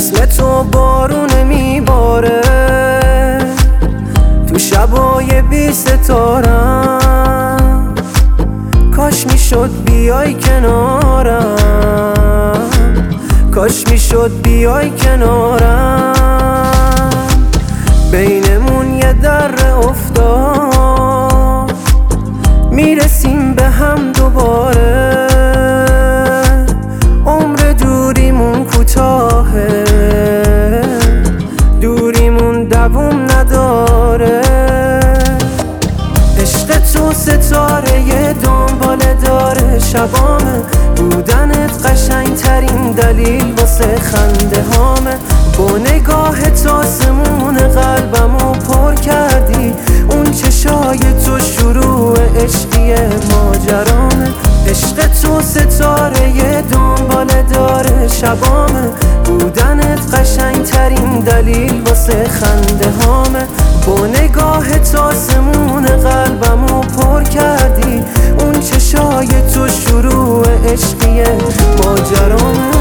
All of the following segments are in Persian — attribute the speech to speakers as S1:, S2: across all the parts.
S1: مثل تو بارون میباره تو شبای بی ستارم، کاش میشد بیای کنارم، کاش میشد بیای کنارم. بینمون یه در افتاد، میرسیم به هم دوباره. عمر دوریمون کوتاهه، دوریمون دووم نداره. عشق تو ستاره دنباله داره شبامه، بودنت قشنگ ترین دلیل واسه خنده هامه. با نگاه تو آسمون قلبمو پر کردی، اون چشای تو شروع عشقی ماجرامه. عشق تو ستاره دنباله داره شبامه، بودنت قشنگ ترین دلیل واسه خنده هامه. با نگاه تو آسمون قلبمو پر کردی، اون چشای تو شروع عشقی ماجرامه.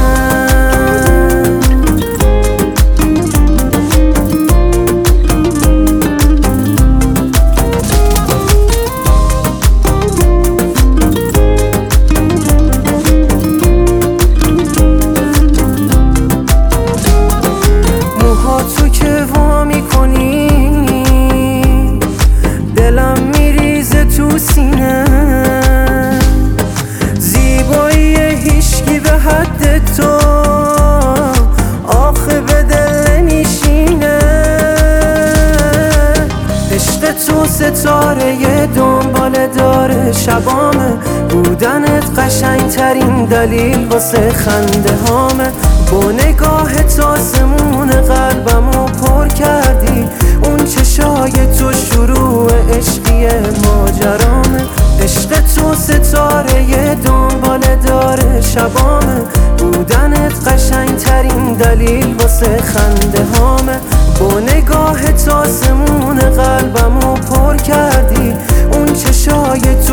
S1: تو که وا میکنی دلم میریزه تو سینه، زیبایی هیچکی به حد تو آخه به دل نمیشینه. عشق تو ستاره دنباله داره شبامه، بودنت قشنگ ترین دلیل واسه خنده هامه. با نگاه تو آسمون قلبمو پر کردی، اون چشای تو شروع عشقی ماجرامه. عشق تو ستاره دنباله داره شبامه، بودنت قشنگ ترین دلیل واسه خنده هامه. با نگاه تو آسمون قلبمو پر کردی، اون چشای